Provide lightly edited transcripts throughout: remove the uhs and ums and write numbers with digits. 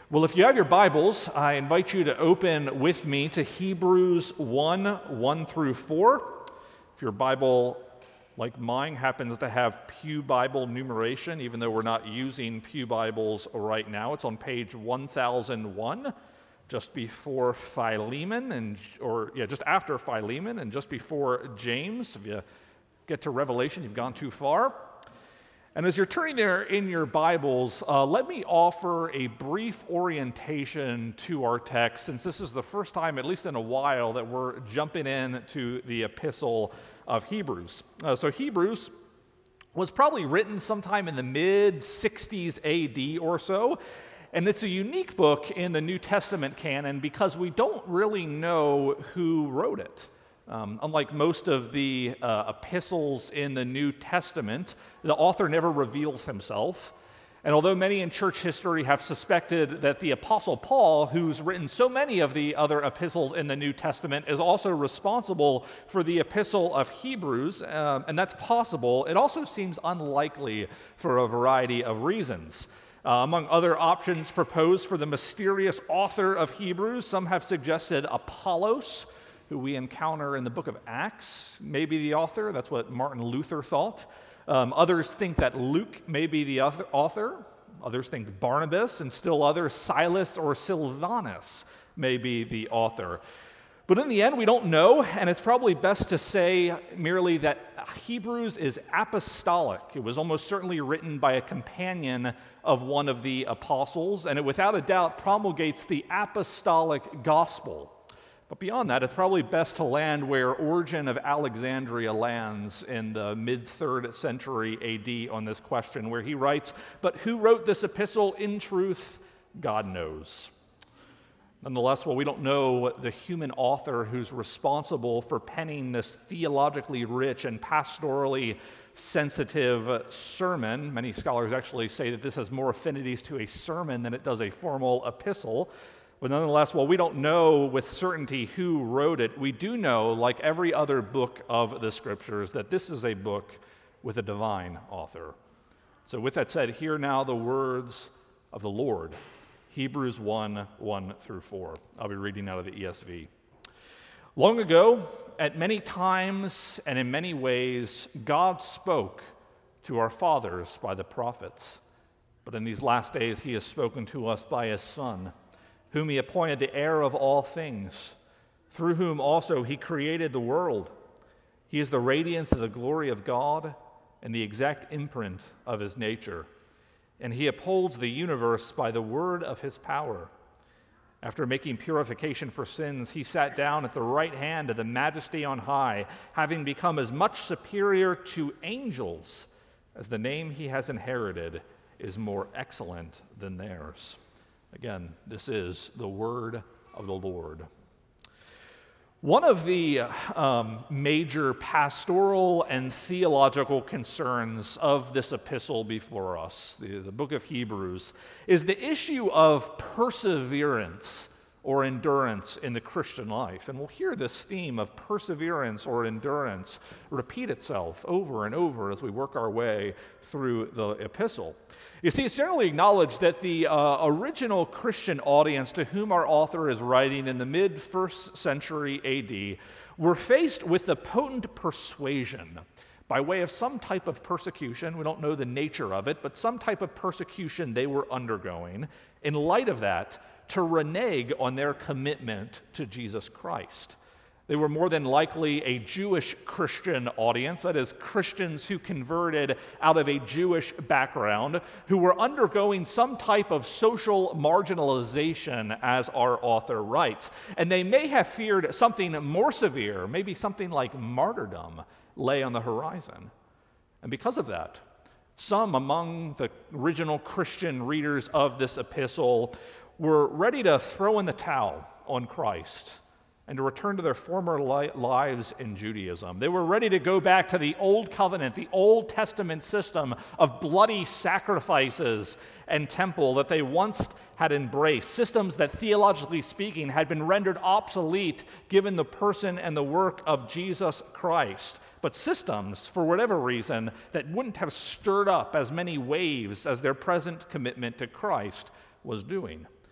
Well, if you have your Bibles, I invite you to open with me to Hebrews 1 through 4. If your Bible, like mine, happens to have Pew Bible numeration, even though we're not using Pew Bibles right now, it's on page 1001, just before Philemon, just after Philemon, and just before James. If you get to Revelation, you've gone too far. And as you're turning there in your Bibles, let me offer a brief orientation to our text, since this is the first time, at least in a while, that we're jumping into the epistle of Hebrews. So Hebrews was probably written sometime in the mid-60s AD or so, and it's a unique book in the New Testament canon because we don't really know who wrote it. Unlike most of the epistles in the New Testament, the author never reveals himself. And although many in church history have suspected that the Apostle Paul, who's written so many of the other epistles in the New Testament, is also responsible for the epistle of Hebrews, and that's possible, it also seems unlikely for a variety of reasons. Among other options proposed for the mysterious author of Hebrews, some have suggested Apollos, who we encounter in the book of Acts, may be the author. That's what Martin Luther thought. Others think that Luke may be the author. Others think Barnabas, and still others, Silas or Silvanus may be the author. But in the end, we don't know, and it's probably best to say merely that Hebrews is apostolic. It was almost certainly written by a companion of one of the apostles, and it without a doubt promulgates the apostolic gospel. But beyond that, it's probably best to land where Origen of Alexandria lands in the mid-3rd century AD on this question, where he writes, "But who wrote this epistle? In truth, God knows." Nonetheless, while we don't know the human author who's responsible for penning this theologically rich and pastorally sensitive sermon, many scholars actually say that this has more affinities to a sermon than it does a formal epistle. But nonetheless, while we don't know with certainty who wrote it, we do know, like every other book of the Scriptures, that this is a book with a divine author. So with that said, hear now the words of the Lord, Hebrews 1 through 4. I'll be reading out of the ESV. Long ago, at many times and in many ways, God spoke to our fathers by the prophets. But in these last days, he has spoken to us by his Son, whom he appointed the heir of all things, through whom also he created the world. He is the radiance of the glory of God and the exact imprint of his nature, and he upholds the universe by the word of his power. After making purification for sins, he sat down at the right hand of the Majesty on high, having become as much superior to angels as the name he has inherited is more excellent than theirs. Again, this is the word of the Lord. One of the major pastoral and theological concerns of this epistle before us, the book of Hebrews, is the issue of perseverance or endurance in the Christian life. And we'll hear this theme of perseverance or endurance repeat itself over and over as we work our way through the epistle. You see, it's generally acknowledged that the original Christian audience to whom our author is writing in the mid-1st century AD were faced with the potent persuasion by way of some type of persecution. We don't know the nature of it, but some type of persecution they were undergoing. In light of that, to renege on their commitment to Jesus Christ. They were more than likely a Jewish Christian audience, that is, Christians who converted out of a Jewish background, who were undergoing some type of social marginalization, as our author writes. And they may have feared something more severe, maybe something like martyrdom, lay on the horizon. And because of that, some among the original Christian readers of this epistle were ready to throw in the towel on Christ and to return to their former lives in Judaism. They were ready to go back to the Old Covenant, the Old Testament system of bloody sacrifices and temple that they once had embraced, systems that, theologically speaking, had been rendered obsolete given the person and the work of Jesus Christ. But systems, for whatever reason, that wouldn't have stirred up as many waves as their present commitment to Christ was doing.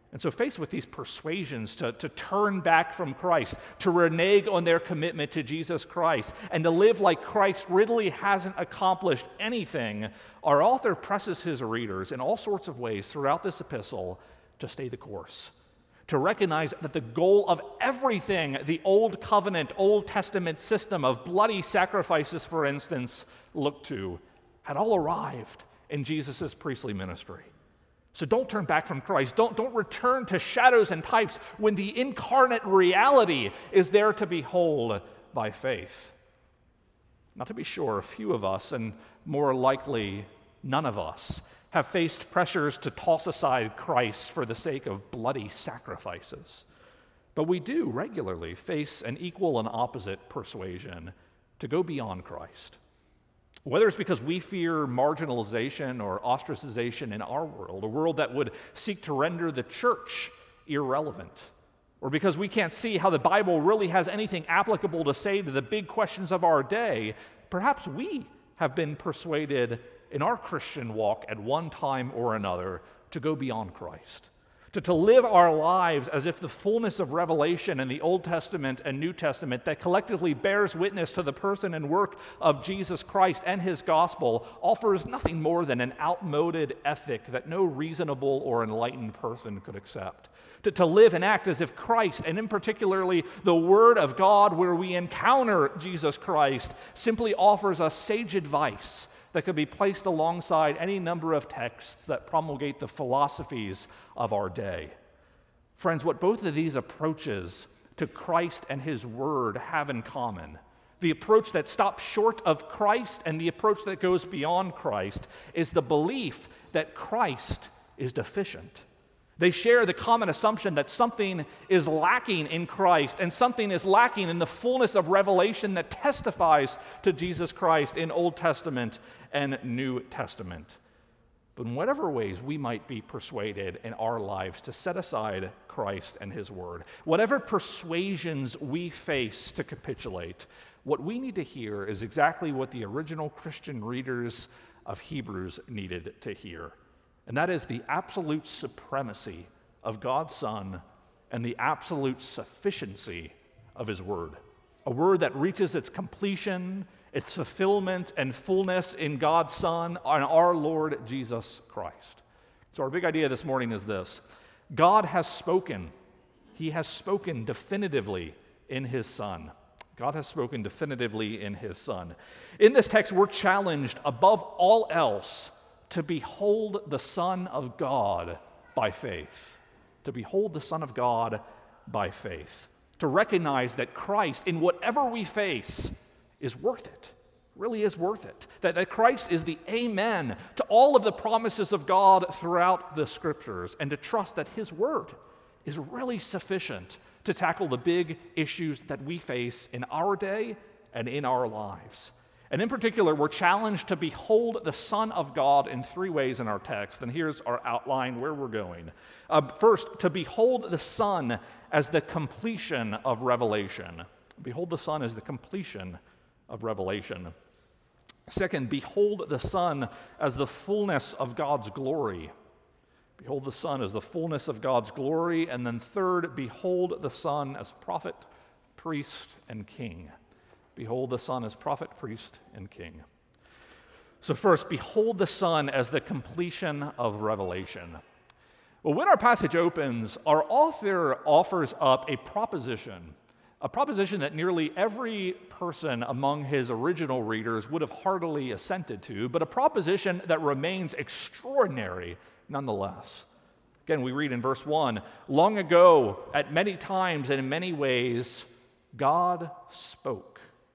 And so faced with these persuasions to turn back from Christ, to renege on their commitment to Jesus Christ, and to live like Christ really hasn't accomplished anything, our author presses his readers in all sorts of ways throughout this epistle to stay the course, to recognize that the goal of everything the Old Covenant, Old Testament system of bloody sacrifices, for instance, looked to, had all arrived in Jesus' priestly ministry. So don't turn back from Christ. Don't return to shadows and types when the incarnate reality is there to behold by faith. Now, to be sure, a few of us, and more likely none of us, have faced pressures to toss aside Christ for the sake of bloody sacrifices. But we do regularly face an equal and opposite persuasion to go beyond Christ. Whether it's because we fear marginalization or ostracization in our world, a world that would seek to render the church irrelevant, or because we can't see how the Bible really has anything applicable to say to the big questions of our day, perhaps we have been persuaded in our Christian walk at one time or another to go beyond Christ, to live our lives as if the fullness of revelation in the Old Testament and New Testament that collectively bears witness to the person and work of Jesus Christ and his gospel offers nothing more than an outmoded ethic that no reasonable or enlightened person could accept. To live and act as if Christ, and in particularly the Word of God where we encounter Jesus Christ, simply offers us sage advice that could be placed alongside any number of texts that promulgate the philosophies of our day. Friends, what both of these approaches to Christ and his word have in common, the approach that stops short of Christ and the approach that goes beyond Christ, is the belief that Christ is deficient. They share the common assumption that something is lacking in Christ and something is lacking in the fullness of revelation that testifies to Jesus Christ in Old Testament and New Testament. But in whatever ways we might be persuaded in our lives to set aside Christ and his word, whatever persuasions we face to capitulate, what we need to hear is exactly what the original Christian readers of Hebrews needed to hear. And that is the absolute supremacy of God's Son and the absolute sufficiency of his word. A word that reaches its completion, its fulfillment and fullness in God's Son, and our Lord Jesus Christ. So our big idea this morning is this: God has spoken. He has spoken definitively in his Son. God has spoken definitively in his Son. In this text, we're challenged above all else to behold the Son of God by faith. To behold the Son of God by faith. To recognize that Christ, in whatever we face, is worth it. Really is worth it. That Christ is the amen to all of the promises of God throughout the Scriptures, and to trust that his word is really sufficient to tackle the big issues that we face in our day and in our lives. And in particular, we're challenged to behold the Son of God in three ways in our text. And here's our outline where we're going. First, to behold the Son as the completion of revelation. Behold the Son as the completion of revelation. Second, behold the Son as the fullness of God's glory. Behold the Son as the fullness of God's glory. And then third, behold the Son as prophet, priest, and king. Behold the Son as prophet, priest, and king. So first, behold the Son as the completion of revelation. Well, when our passage opens, our author offers up a proposition that nearly every person among his original readers would have heartily assented to, but a proposition that remains extraordinary nonetheless. Again, we read in verse 1, "Long ago, at many times and in many ways, God spoke."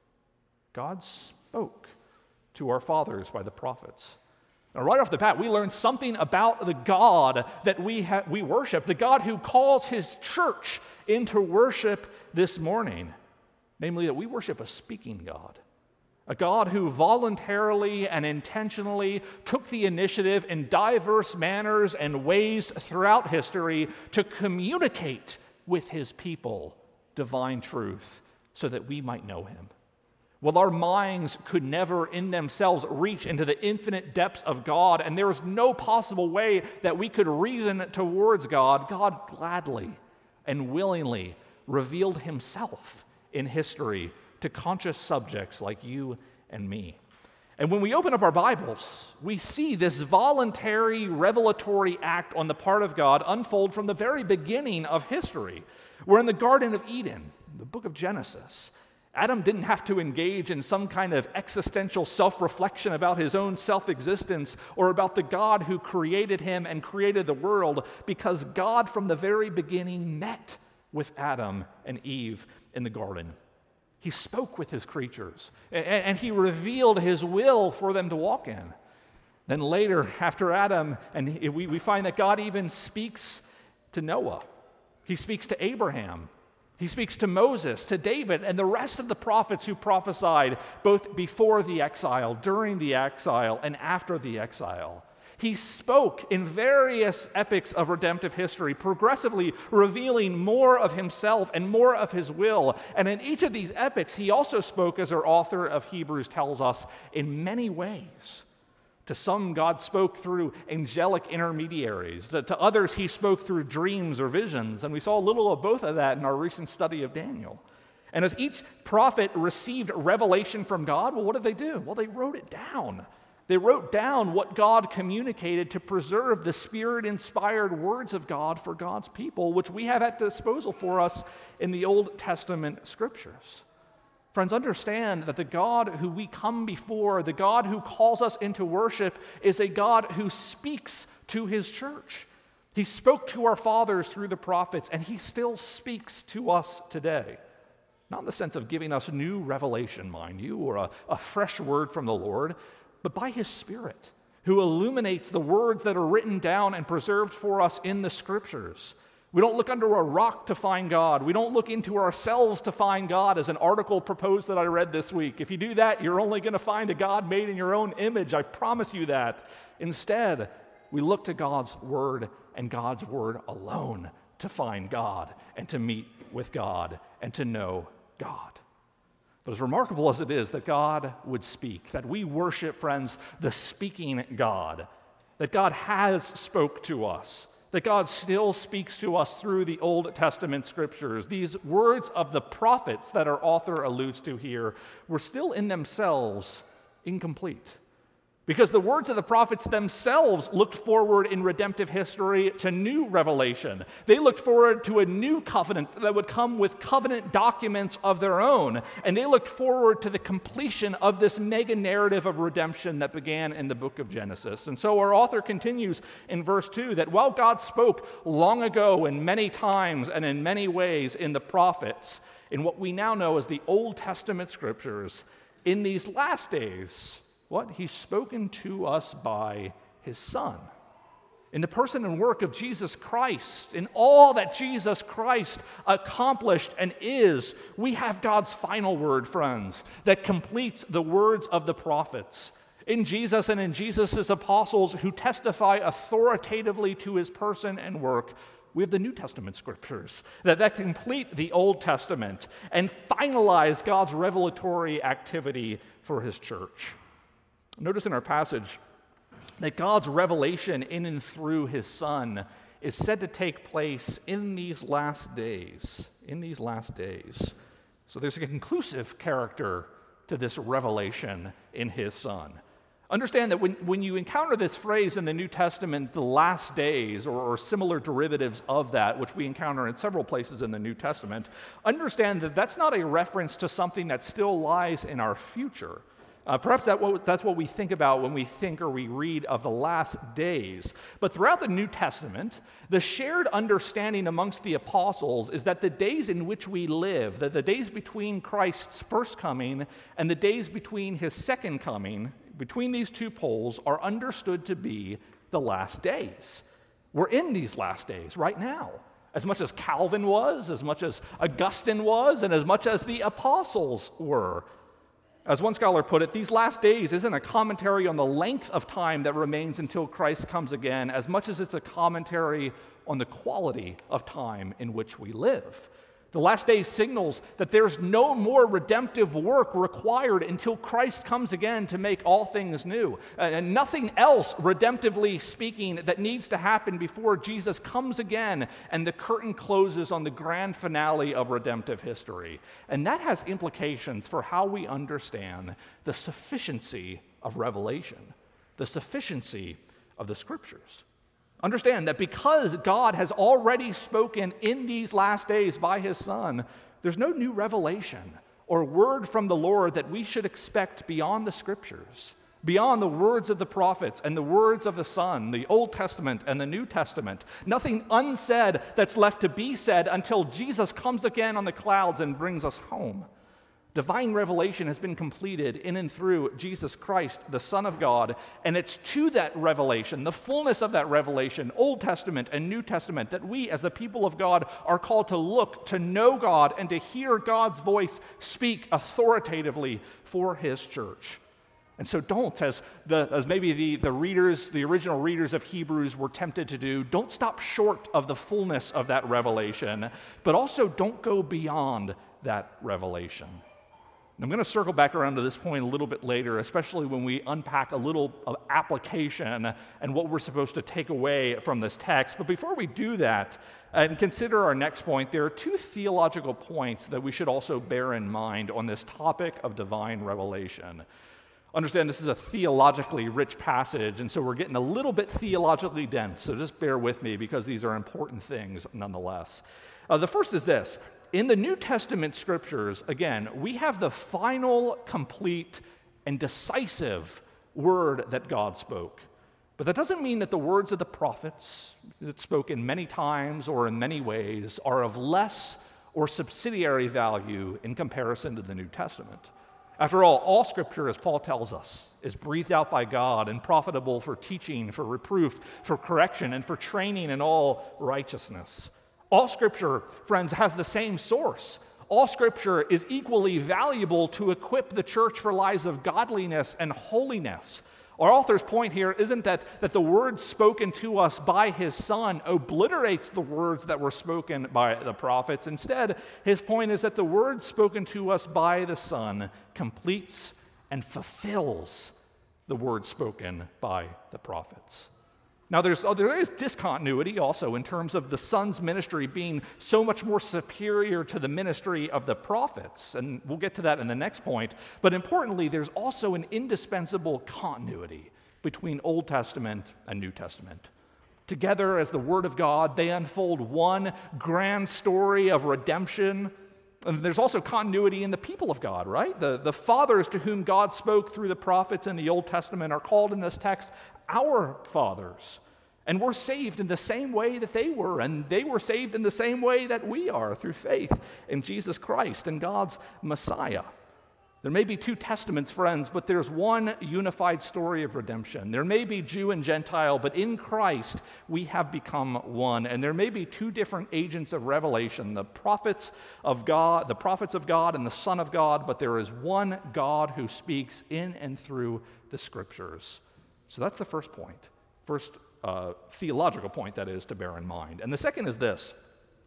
God spoke to our fathers by the prophets. Now, right off the bat, we learn something about the God that we worship, the God who calls his church into worship this morning. Namely, that we worship a speaking God, a God who voluntarily and intentionally took the initiative in diverse manners and ways throughout history to communicate with his people divine truth so that we might know him. Well, our minds could never in themselves reach into the infinite depths of God, and there is no possible way that we could reason towards God. God gladly and willingly revealed himself in history to conscious subjects like you and me. And when we open up our Bibles, we see this voluntary revelatory act on the part of God unfold from the very beginning of history. We're in the Garden of Eden, the book of Genesis. Adam didn't have to engage in some kind of existential self-reflection about his own self-existence or about the God who created him and created the world, because God from the very beginning met with Adam and Eve in the garden. He spoke with his creatures, and he revealed his will for them to walk in. Then later, after Adam, and we find that God even speaks to Noah. He speaks to Abraham. He speaks to Moses, to David, and the rest of the prophets who prophesied both before the exile, during the exile, and after the exile. He spoke in various epics of redemptive history, progressively revealing more of himself and more of his will. And in each of these epics, he also spoke, as our author of Hebrews tells us, in many ways. To some, God spoke through angelic intermediaries. To others, he spoke through dreams or visions. And we saw a little of both of that in our recent study of Daniel. And as each prophet received revelation from God, well, what did they do? Well, they wrote it down. They wrote down what God communicated to preserve the Spirit-inspired words of God for God's people, which we have at disposal for us in the Old Testament scriptures. Friends, understand that the God who we come before, the God who calls us into worship, is a God who speaks to his church. He spoke to our fathers through the prophets, and he still speaks to us today. Not in the sense of giving us new revelation, mind you, or a fresh word from the Lord, but by his Spirit, who illuminates the words that are written down and preserved for us in the Scriptures. We don't look under a rock to find God. We don't look into ourselves to find God, as an article proposed that I read this week. If you do that, you're only going to find a God made in your own image. I promise you that. Instead, we look to God's Word and God's Word alone to find God and to meet with God and to know God. But as remarkable as it is that God would speak, that we worship, friends, the speaking God, that God has spoke to us, that God still speaks to us through the Old Testament scriptures, these words of the prophets that our author alludes to here were still in themselves incomplete. Because the words of the prophets themselves looked forward in redemptive history to new revelation. They looked forward to a new covenant that would come with covenant documents of their own. And they looked forward to the completion of this mega narrative of redemption that began in the book of Genesis. And so our author continues in verse 2 that while God spoke long ago and many times and in many ways in the prophets, in what we now know as the Old Testament scriptures, in these last days, what? He's spoken to us by his Son. In the person and work of Jesus Christ, in all that Jesus Christ accomplished and is, we have God's final word, friends, that completes the words of the prophets. In Jesus and in Jesus' apostles who testify authoritatively to his person and work, we have the New Testament scriptures that complete the Old Testament and finalize God's revelatory activity for his church. Notice in our passage that God's revelation in and through his Son is said to take place in these last days. In these last days. So there's a conclusive character to this revelation in his Son. Understand that when you encounter this phrase in the New Testament, the last days, or similar derivatives of that, which we encounter in several places in the New Testament, understand that that's not a reference to something that still lies in our future. Perhaps that's what we think about when we think or we read of the last days. But throughout the New Testament, the shared understanding amongst the apostles is that the days in which we live, that the days between Christ's first coming and the days between his second coming, between these two poles, are understood to be the last days. We're in these last days right now. As much as Calvin was, as much as Augustine was, and as much as the apostles were. As one scholar put it, these last days isn't a commentary on the length of time that remains until Christ comes again, as much as it's a commentary on the quality of time in which we live. The last days signals that there's no more redemptive work required until Christ comes again to make all things new. And nothing else, redemptively speaking, that needs to happen before Jesus comes again and the curtain closes on the grand finale of redemptive history. And that has implications for how we understand the sufficiency of revelation, the sufficiency of the Scriptures. Understand that because God has already spoken in these last days by his Son, there's no new revelation or word from the Lord that we should expect beyond the Scriptures, beyond the words of the prophets and the words of the Son, the Old Testament and the New Testament. Nothing unsaid that's left to be said until Jesus comes again on the clouds and brings us home. Divine revelation has been completed in and through Jesus Christ, the Son of God, and it's to that revelation, the fullness of that revelation, Old Testament and New Testament, that we as the people of God are called to look, to know God, and to hear God's voice speak authoritatively for his church. And so don't, as maybe the readers, the original readers of Hebrews were tempted to do, don't stop short of the fullness of that revelation, but also don't go beyond that revelation. I'm going to circle back around to this point a little bit later, especially when we unpack a little of application and what we're supposed to take away from this text. But before we do that and consider our next point, there are two theological points that we should also bear in mind on this topic of divine revelation. Understand this is a theologically rich passage, and so we're getting a little bit theologically dense, so just bear with me because these are important things nonetheless. The first is this. In the New Testament scriptures, again, we have the final, complete, and decisive word that God spoke. But that doesn't mean that the words of the prophets, that spoken many times or in many ways, are of less or subsidiary value in comparison to the New Testament. After all Scripture, as Paul tells us, is breathed out by God and profitable for teaching, for reproof, for correction, and for training in all righteousness. All Scripture, friends, has the same source. All Scripture is equally valuable to equip the church for lives of godliness and holiness. Our author's point here isn't that the word spoken to us by his Son obliterates the words that were spoken by the prophets. Instead, his point is that the word spoken to us by the Son completes and fulfills the word spoken by the prophets. Now, there is discontinuity also in terms of the Son's ministry being so much more superior to the ministry of the prophets, and we'll get to that in the next point. But importantly, there's also an indispensable continuity between Old Testament and New Testament. Together, as the Word of God, they unfold one grand story of redemption. And there's also continuity in the people of God, right? The fathers to whom God spoke through the prophets in the Old Testament are called in this text our fathers. And we're saved in the same way that they were, and they were saved in the same way that we are through faith in Jesus Christ and God's Messiah. There may be two testaments, friends, but there's one unified story of redemption. There may be Jew and Gentile, but in Christ we have become one. And there may be two different agents of revelation, the prophets of God and the Son of God, but there is one God who speaks in and through the Scriptures. So that's the first point, theological point, that is, to bear in mind. And the second is this.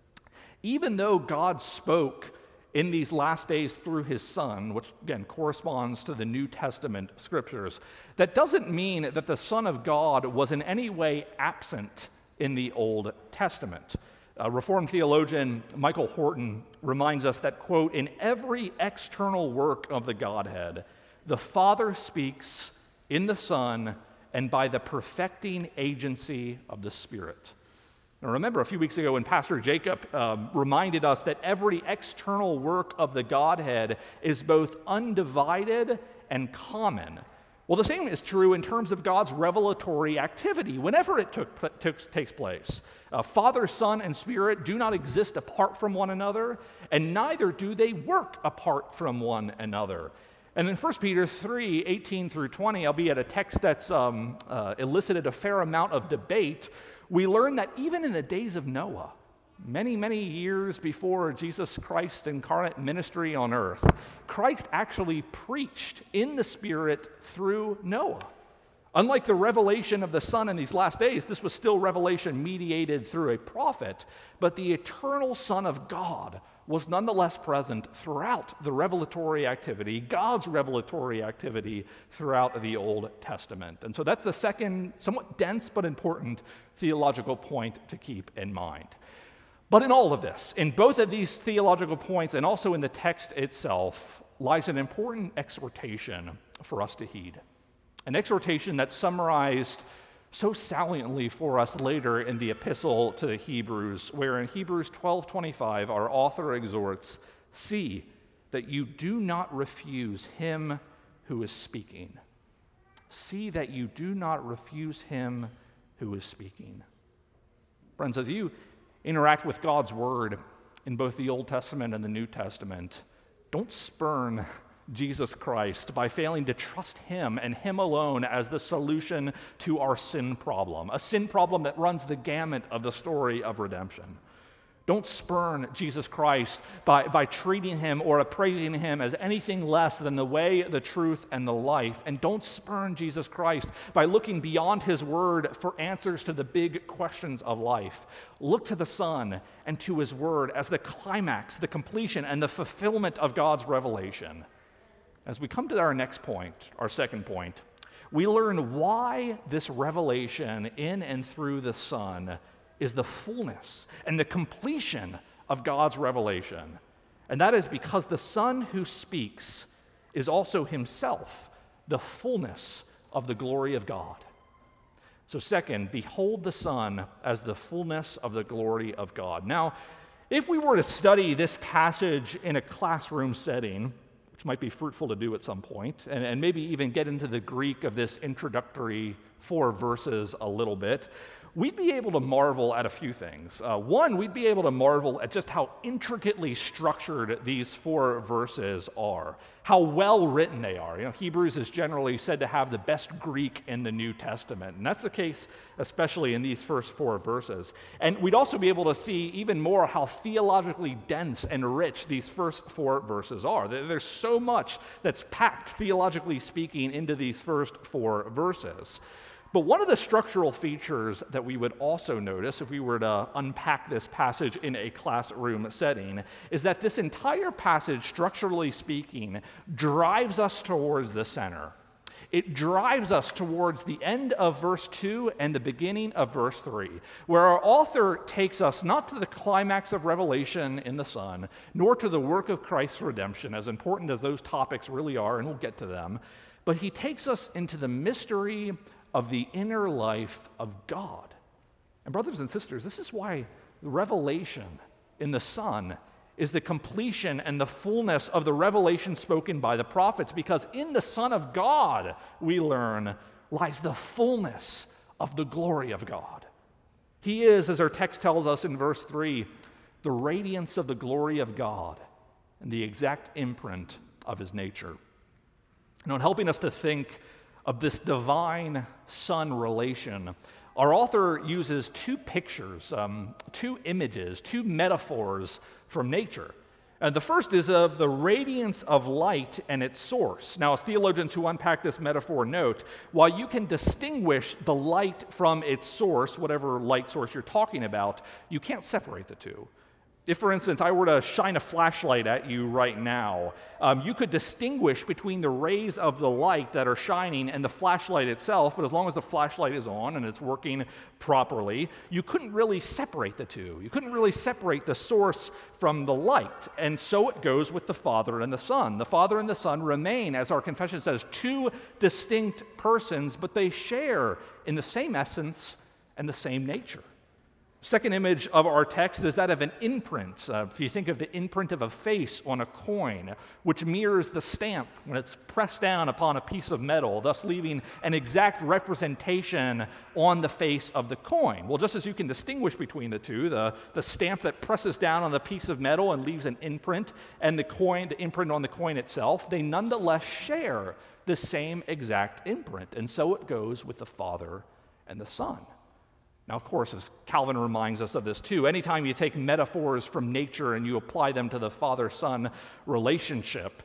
Even though God spoke in these last days through his Son, which again corresponds to the New Testament scriptures, that doesn't mean that the Son of God was in any way absent in the Old Testament. Reformed theologian Michael Horton reminds us that, quote, in every external work of the Godhead, the Father speaks in the Son and by the perfecting agency of the Spirit. Now remember, a few weeks ago when Pastor Jacob reminded us that every external work of the Godhead is both undivided and common. Well, the same is true in terms of God's revelatory activity whenever it takes place. Father, Son, and Spirit do not exist apart from one another, and neither do they work apart from one another. And in 1 Peter 3, 18 through 20, albeit a text that's elicited a fair amount of debate, we learn that even in the days of Noah, many, many years before Jesus Christ's incarnate ministry on earth, Christ actually preached in the Spirit through Noah. Unlike the revelation of the Son in these last days, this was still revelation mediated through a prophet, but the eternal Son of God was nonetheless present throughout the revelatory activity, God's revelatory activity throughout the Old Testament. And so that's the second, somewhat dense but important theological point to keep in mind. But in all of this, in both of these theological points and also in the text itself, lies an important exhortation for us to heed. An exhortation that's summarized so saliently for us later in the epistle to the Hebrews, where in Hebrews 12:25, our author exhorts, "See that you do not refuse him who is speaking." See that you do not refuse him who is speaking. Friends, as you interact with God's word in both the Old Testament and the New Testament, don't spurn Jesus Christ by failing to trust him and him alone as the solution to our sin problem, a sin problem that runs the gamut of the story of redemption. Don't spurn Jesus Christ by treating him or appraising him as anything less than the way, the truth, and the life. And don't spurn Jesus Christ by looking beyond his word for answers to the big questions of life. Look to the Son and to his word as the climax, the completion, and the fulfillment of God's revelation. As we come to our next point, our second point, we learn why this revelation in and through the Son is the fullness and the completion of God's revelation. And that is because the Son who speaks is also himself the fullness of the glory of God. So second, behold the Son as the fullness of the glory of God. Now, if we were to study this passage in a classroom setting, which might be fruitful to do at some point, and maybe even get into the Greek of this introductory 4 verses a little bit, we'd be able to marvel at a few things. One, we'd be able to marvel at just how intricately structured these 4 verses are, how well written they are. You know, Hebrews is generally said to have the best Greek in the New Testament, and that's the case especially in these first 4 verses. And we'd also be able to see even more how theologically dense and rich these first 4 verses are. There's so much that's packed, theologically speaking, into these first 4 verses. But one of the structural features that we would also notice if we were to unpack this passage in a classroom setting is that this entire passage, structurally speaking, drives us towards the center. It drives us towards the end of verse 2 and the beginning of verse 3, where our author takes us not to the climax of revelation in the Son, nor to the work of Christ's redemption, as important as those topics really are, and we'll get to them, but he takes us into the mystery of the inner life of God. And brothers and sisters, this is why the revelation in the Son is the completion and the fullness of the revelation spoken by the prophets, because in the Son of God, we learn, lies the fullness of the glory of God. He is, as our text tells us in verse 3, the radiance of the glory of God and the exact imprint of his nature. And in helping us to think of this divine Son relation, our author uses 2 pictures, 2 images, 2 metaphors from nature. And the first is of the radiance of light and its source. Now, as theologians who unpack this metaphor note, while you can distinguish the light from its source, whatever light source you're talking about, you can't separate the two. If, for instance, I were to shine a flashlight at you right now, you could distinguish between the rays of the light that are shining and the flashlight itself, but as long as the flashlight is on and it's working properly, you couldn't really separate the two. You couldn't really separate the source from the light. And so it goes with the Father and the Son. The Father and the Son remain, as our confession says, 2 distinct persons, but they share in the same essence and the same nature. Second image of our text is that of an imprint. If you think of the imprint of a face on a coin, which mirrors the stamp when it's pressed down upon a piece of metal, thus leaving an exact representation on the face of the coin. Well, just as you can distinguish between the two, the stamp that presses down on the piece of metal and leaves an imprint, and the imprint on the coin itself, they nonetheless share the same exact imprint. And so it goes with the Father and the Son. Now, of course, as Calvin reminds us of this too, anytime you take metaphors from nature and you apply them to the Father-Son relationship,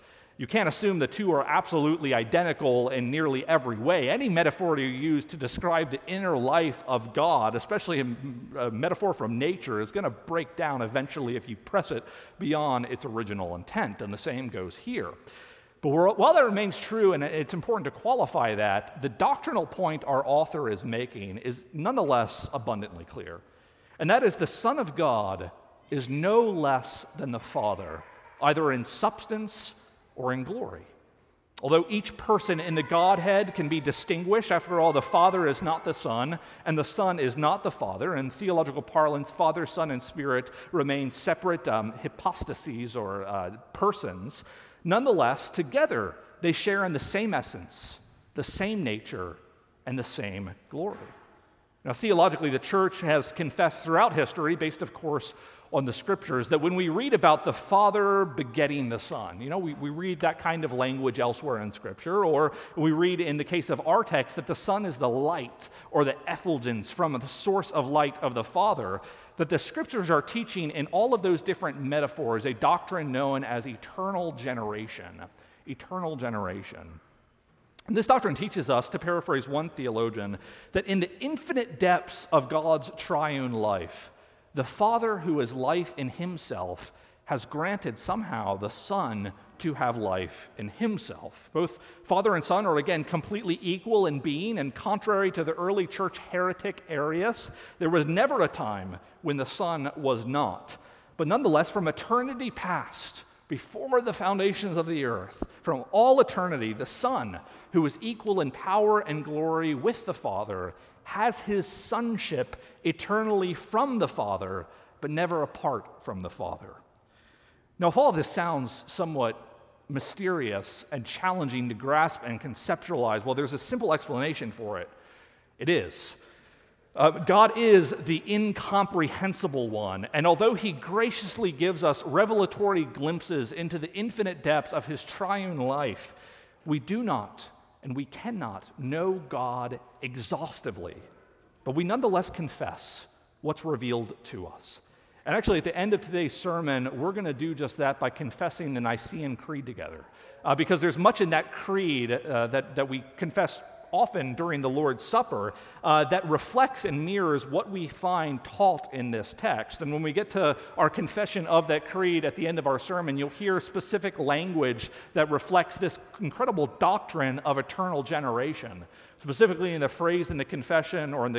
You can't assume the two are absolutely identical in nearly every way. Any metaphor you use to describe the inner life of God, especially a metaphor from nature, is going to break down eventually if you press it beyond its original intent, and the same goes here. But while that remains true, and it's important to qualify that, the doctrinal point our author is making is nonetheless abundantly clear. And that is the Son of God is no less than the Father, either in substance or in glory. Although each person in the Godhead can be distinguished, after all, the Father is not the Son, and the Son is not the Father. In theological parlance, Father, Son, and Spirit remain separate hypostases or persons. Nonetheless, together they share in the same essence, the same nature, and the same glory. Now, theologically, the church has confessed throughout history, based, of course, on the scriptures, that when we read about the Father begetting the Son, we read that kind of language elsewhere in Scripture, or we read in the case of our text that the Son is the light or the effulgence from the source of light of the Father, that the scriptures are teaching in all of those different metaphors a doctrine known as eternal generation. Eternal generation. And this doctrine teaches us, to paraphrase one theologian, that in the infinite depths of God's triune life, the Father, who is life in himself, has granted somehow the Son to have life in himself. Both Father and Son are, again, completely equal in being, and contrary to the early church heretic Arius, there was never a time when the Son was not. But nonetheless, from eternity past, before the foundations of the earth, from all eternity, the Son, who is equal in power and glory with the Father, has his sonship eternally from the Father, but never apart from the Father. Now, if all this sounds somewhat mysterious and challenging to grasp and conceptualize, well, there's a simple explanation for it. It is. God is the incomprehensible one, and although he graciously gives us revelatory glimpses into the infinite depths of his triune life, we do not and we cannot know God exhaustively, but we nonetheless confess what's revealed to us. And actually, at the end of today's sermon, we're going to do just that by confessing the Nicene Creed together, because there's much in that creed that we confess often during the Lord's Supper that reflects and mirrors what we find taught in this text. And when we get to our confession of that creed at the end of our sermon, you'll hear specific language that reflects this incredible doctrine of eternal generation. Specifically in the phrase in the confession or in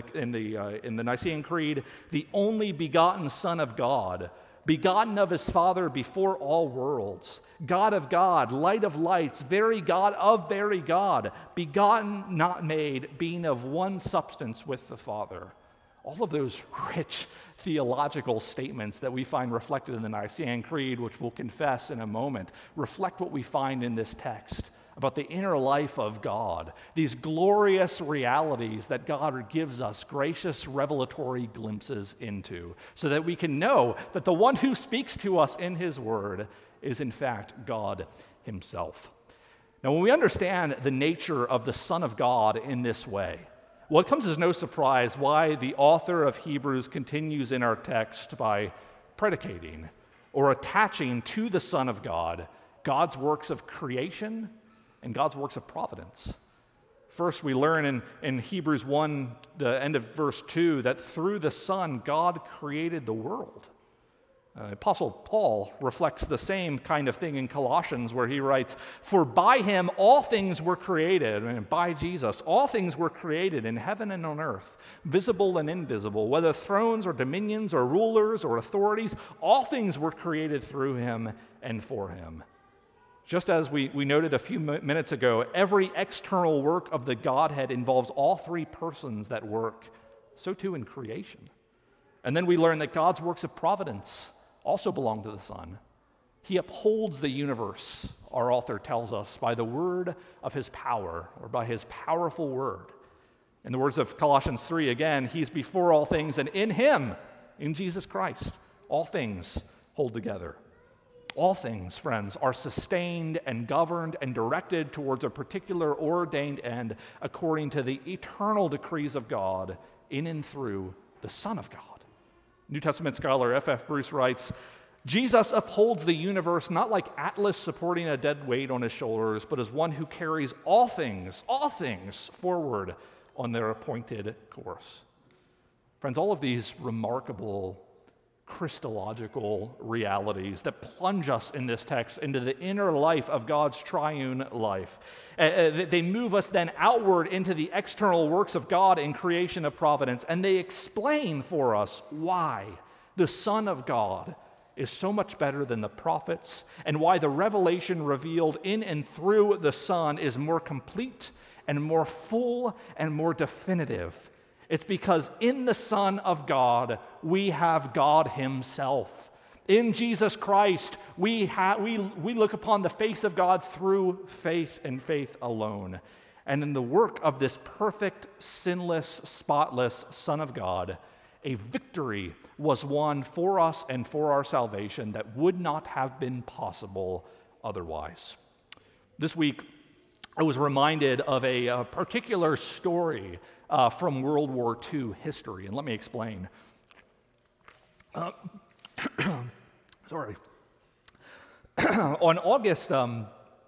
the Nicene Creed, the only begotten Son of God, begotten of his Father before all worlds, God of God, light of lights, very God of very God, begotten, not made, being of one substance with the Father. All of those rich theological statements that we find reflected in the Nicene Creed, which we'll confess in a moment, reflect what we find in this text about the inner life of God, these glorious realities that God gives us gracious revelatory glimpses into, so that we can know that the one who speaks to us in his word is in fact God himself. Now, when we understand the nature of the Son of God in this way, well, it comes as no surprise why the author of Hebrews continues in our text by predicating or attaching to the Son of God God's works of creation and God's works of providence. First, we learn in Hebrews 1, the end of verse 2, that through the Son, God created the world. Apostle Paul reflects the same kind of thing in Colossians, where he writes, "For by him all things were created," and by Jesus, all things were created in heaven and on earth, visible and invisible, whether thrones or dominions or rulers or authorities, all things were created through him and for him. Just as we noted a few minutes ago, every external work of the Godhead involves all three persons that work, so too in creation. And then we learn that God's works of providence also belong to the Son. He upholds the universe, our author tells us, by the word of his power, or by his powerful word. In the words of Colossians 3, again, he's before all things, and in him, in Jesus Christ, all things hold together. All things, friends, are sustained and governed and directed towards a particular ordained end according to the eternal decrees of God in and through the Son of God. New Testament scholar F.F. Bruce writes, Jesus upholds the universe not like Atlas supporting a dead weight on his shoulders, but as one who carries all things forward on their appointed course. Friends, all of these remarkable Christological realities that plunge us in this text into the inner life of God's triune life. They move us then outward into the external works of God in creation of providence, and they explain for us why the Son of God is so much better than the prophets, and why the revelation revealed in and through the Son is more complete and more full and more definitive. It's because in the Son of God, we have God himself. In Jesus Christ, we look upon the face of God through faith and faith alone. And in the work of this perfect, sinless, spotless Son of God, a victory was won for us and for our salvation that would not have been possible otherwise. This week, I was reminded of a particular story from World War II history, and let me explain. Sorry. On August 15th,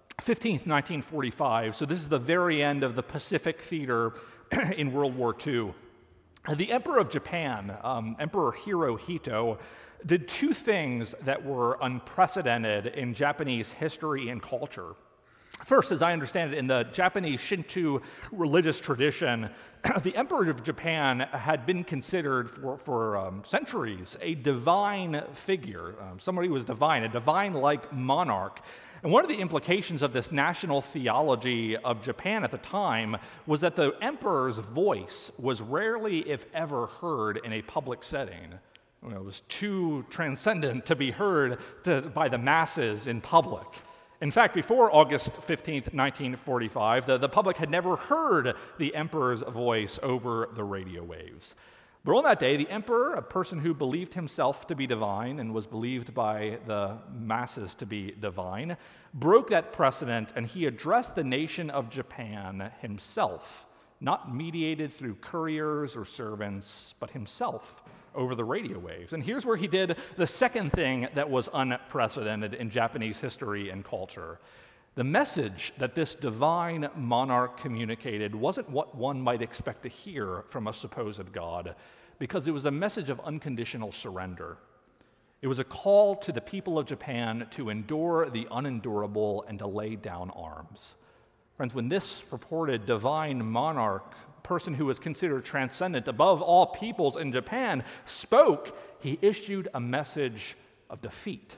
1945, so this is the very end of the Pacific Theater in World War II, the Emperor of Japan, Emperor Hirohito, did two things that were unprecedented in Japanese history and culture. First, as I understand it, in the Japanese Shinto religious tradition, the Emperor of Japan had been considered for centuries a divine figure, somebody who was divine, a divine-like monarch. And one of the implications of this national theology of Japan at the time was that the emperor's voice was rarely, if ever, heard in a public setting. It was too transcendent to be heard by the masses in public. In fact, before August 15th, 1945, the public had never heard the emperor's voice over the radio waves. But on that day, the emperor, a person who believed himself to be divine and was believed by the masses to be divine, broke that precedent, and he addressed the nation of Japan himself, not mediated through couriers or servants, but himself over the radio waves. And here's where he did the second thing that was unprecedented in Japanese history and culture. The message that this divine monarch communicated wasn't what one might expect to hear from a supposed God, because it was a message of unconditional surrender. It was a call to the people of Japan to endure the unendurable and to lay down arms. Friends, when this purported divine monarch, person who was considered transcendent above all peoples in Japan, spoke, he issued a message of defeat.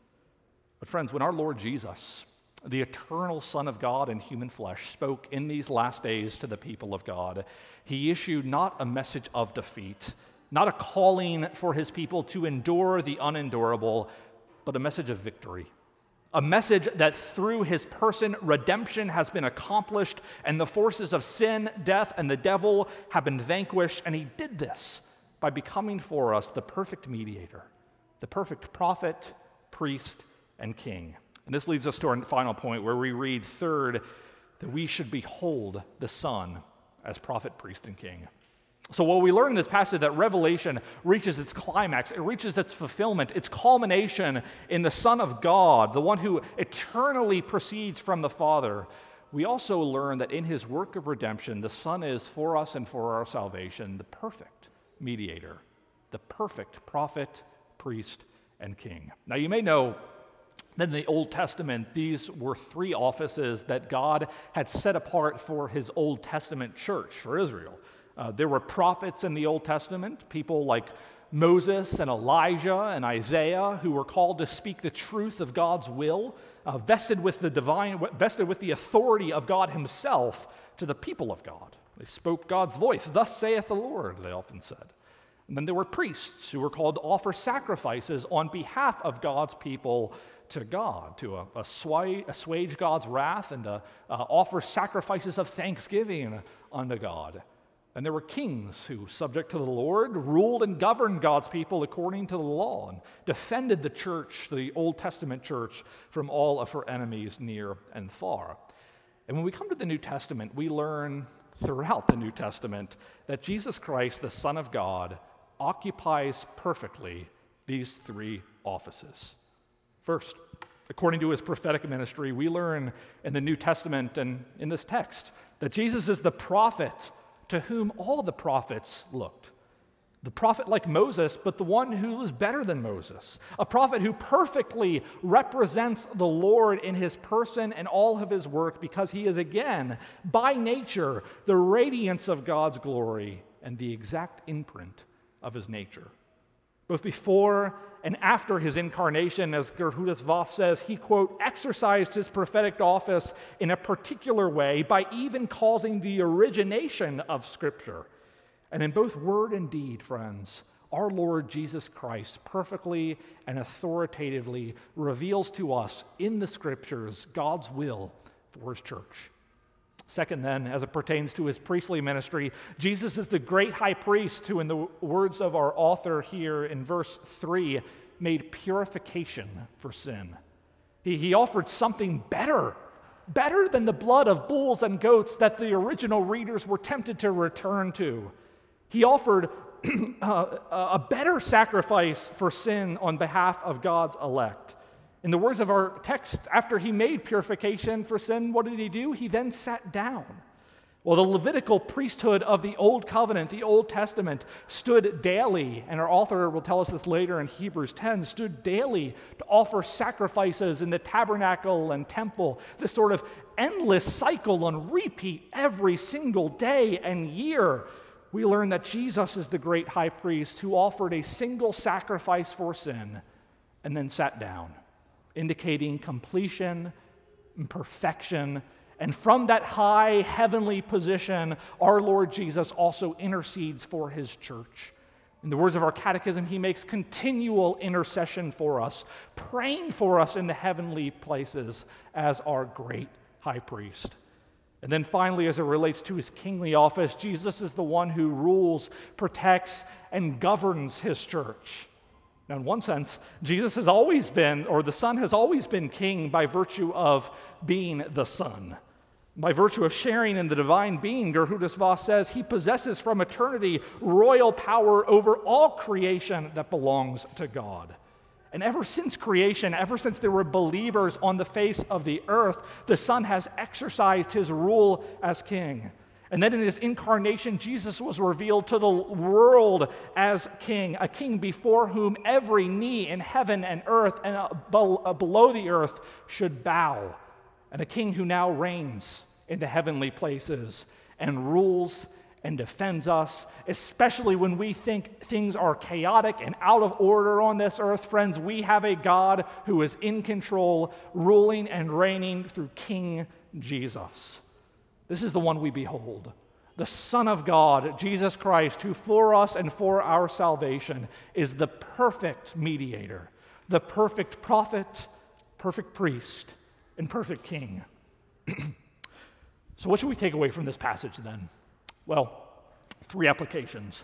But friends, when our Lord Jesus, the eternal Son of God in human flesh, spoke in these last days to the people of God, he issued not a message of defeat, not a calling for his people to endure the unendurable, but a message of victory. A message that through his person, redemption has been accomplished, and the forces of sin, death, and the devil have been vanquished, and he did this by becoming for us the perfect mediator, the perfect prophet, priest, and king. And this leads us to our final point, where we read, third, that we should behold the Son as prophet, priest, and king. So while we learn in this passage that Revelation reaches its climax, it reaches its fulfillment, its culmination in the Son of God, the one who eternally proceeds from the Father, we also learn that in his work of redemption, the Son is for us and for our salvation the perfect mediator, the perfect prophet, priest, and king. Now you may know that in the Old Testament, these were three offices that God had set apart for his Old Testament church, for Israel. There were prophets in the Old Testament, people like Moses and Elijah and Isaiah, who were called to speak the truth of God's will, vested with the authority of God himself to the people of God. They spoke God's voice. Thus saith the Lord, they often said. And then there were priests who were called to offer sacrifices on behalf of God's people to God, to assuage God's wrath and to offer sacrifices of thanksgiving unto God. And there were kings who, subject to the Lord, ruled and governed God's people according to the law and defended the church, the Old Testament church, from all of her enemies near and far. And when we come to the New Testament, we learn throughout the New Testament that Jesus Christ, the Son of God, occupies perfectly these three offices. First, according to his prophetic ministry, we learn in the New Testament and in this text that Jesus is the prophet to whom all the prophets looked. The prophet like Moses, but the one who is better than Moses. A prophet who perfectly represents the Lord in his person and all of his work, because he is, again, by nature, the radiance of God's glory and the exact imprint of his nature. Both before and after his incarnation, as Geerhardus Vos says, he, quote, exercised his prophetic office in a particular way by even causing the origination of Scripture. And in both word and deed, friends, our Lord Jesus Christ perfectly and authoritatively reveals to us in the Scriptures God's will for his church. Second, then, as it pertains to his priestly ministry, Jesus is the great high priest who, in the words of our author here in verse 3, made purification for sin. He offered something better than the blood of bulls and goats that the original readers were tempted to return to. He offered a better sacrifice for sin on behalf of God's elect. In the words of our text, after he made purification for sin, what did he do? He then sat down. Well, the Levitical priesthood of the Old Covenant, the Old Testament, stood daily, and our author will tell us this later in Hebrews 10, stood daily to offer sacrifices in the tabernacle and temple, this sort of endless cycle on repeat every single day and year. We learn that Jesus is the great high priest who offered a single sacrifice for sin and then sat down, indicating completion and perfection. And from that high heavenly position, our Lord Jesus also intercedes for his church. In the words of our catechism, he makes continual intercession for us, praying for us in the heavenly places as our great high priest. And then finally, as it relates to his kingly office, Jesus is the one who rules, protects, and governs his church. Now, in one sense, Jesus has always been, or the Son has always been king by virtue of being the Son. By virtue of sharing in the divine being, Geerhardus Vos says, he possesses from eternity royal power over all creation that belongs to God. And ever since creation, ever since there were believers on the face of the earth, the Son has exercised his rule as king. And then in his incarnation, Jesus was revealed to the world as king, a king before whom every knee in heaven and earth and below the earth should bow, and a king who now reigns in the heavenly places and rules and defends us, especially when we think things are chaotic and out of order on this earth. Friends, we have a God who is in control, ruling and reigning through King Jesus. This is the one we behold, the Son of God, Jesus Christ, who for us and for our salvation is the perfect mediator, the perfect prophet, perfect priest, and perfect king. So what should we take away from this passage then? Well, 3 applications.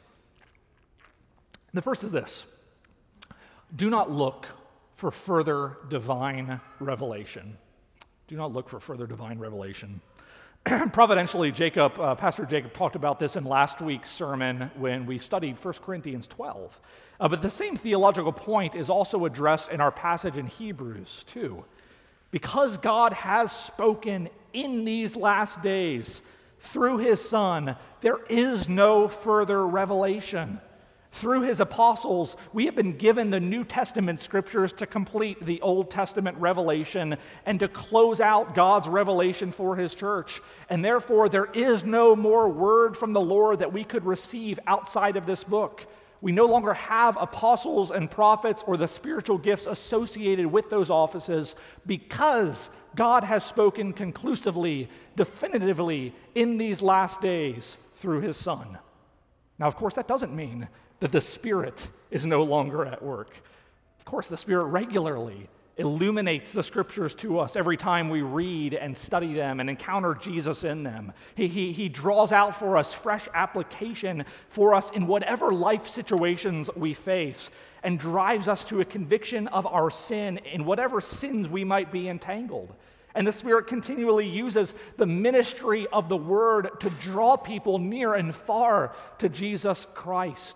The first is this: do not look for further divine revelation. Do not look for further divine revelation. Providentially, Pastor Jacob talked about this in last week's sermon when we studied 1 Corinthians 12. But the same theological point is also addressed in our passage in Hebrews 2. Because God has spoken in these last days through his Son, there is no further revelation. Through his apostles, we have been given the New Testament scriptures to complete the Old Testament revelation and to close out God's revelation for his church. And therefore, there is no more word from the Lord that we could receive outside of this book. We no longer have apostles and prophets or the spiritual gifts associated with those offices because God has spoken conclusively, definitively in these last days through his Son. Now, of course, that doesn't mean that the Spirit is no longer at work. Of course, the Spirit regularly illuminates the scriptures to us every time we read and study them and encounter Jesus in them. He draws out for us fresh application for us in whatever life situations we face and drives us to a conviction of our sin in whatever sins we might be entangled. And the Spirit continually uses the ministry of the Word to draw people near and far to Jesus Christ.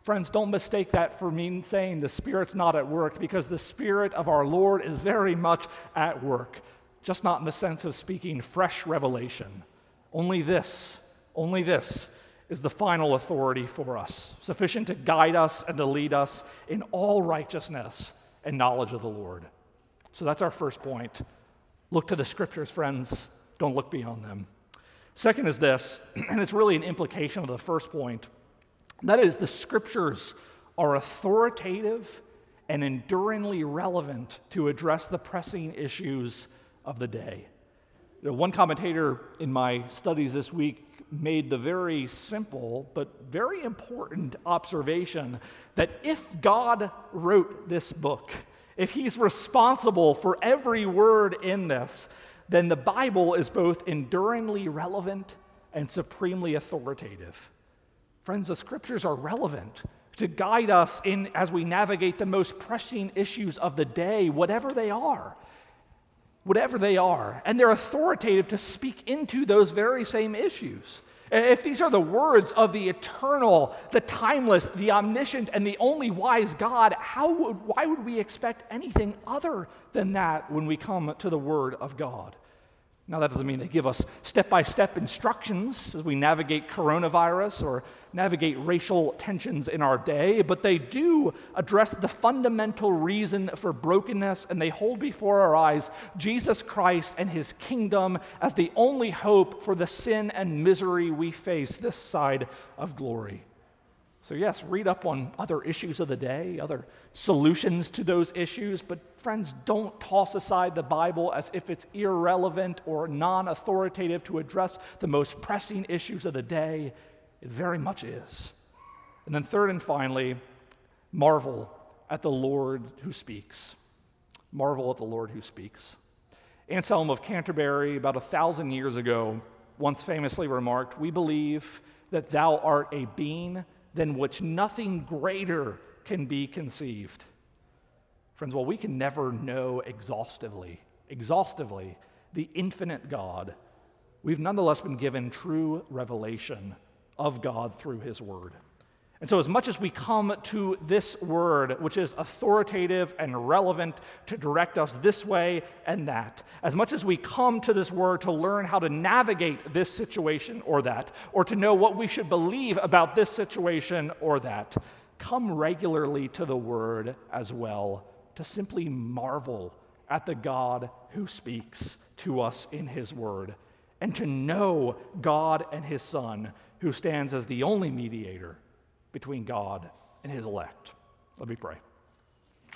Friends, don't mistake that for me saying the Spirit's not at work, because the Spirit of our Lord is very much at work, just not in the sense of speaking fresh revelation. Only this is the final authority for us, sufficient to guide us and to lead us in all righteousness and knowledge of the Lord. So that's our first point. Look to the Scriptures, friends. Don't look beyond them. Second is this, and it's really an implication of the first point. That is, the Scriptures are authoritative and enduringly relevant to address the pressing issues of the day. One commentator in my studies this week made the very simple but very important observation that if God wrote this book, if he's responsible for every word in this, then the Bible is both enduringly relevant and supremely authoritative. Friends, the Scriptures are relevant to guide us in as we navigate the most pressing issues of the day, whatever they are. And they're authoritative to speak into those very same issues. If these are the words of the eternal, the timeless, the omniscient, and the only wise God, why would we expect anything other than that when we come to the Word of God? Now, that doesn't mean they give us step-by-step instructions as we navigate coronavirus or navigate racial tensions in our day, but they do address the fundamental reason for brokenness, and they hold before our eyes Jesus Christ and his kingdom as the only hope for the sin and misery we face this side of glory. So yes, read up on other issues of the day, other solutions to those issues, but friends, don't toss aside the Bible as if it's irrelevant or non-authoritative to address the most pressing issues of the day. It very much is. And then third and finally, marvel at the Lord who speaks. Marvel at the Lord who speaks. Anselm of Canterbury, about 1,000 years ago, once famously remarked, "We believe that thou art a being than which nothing greater can be conceived." Friends, while we can never know exhaustively the infinite God, we've nonetheless been given true revelation of God through his word. And so as much as we come to this word, which is authoritative and relevant to direct us this way and that, as much as we come to this word to learn how to navigate this situation or that, or to know what we should believe about this situation or that, come regularly to the word as well to simply marvel at the God who speaks to us in his word, and to know God and his Son, who stands as the only mediator between God and his elect. Let me pray.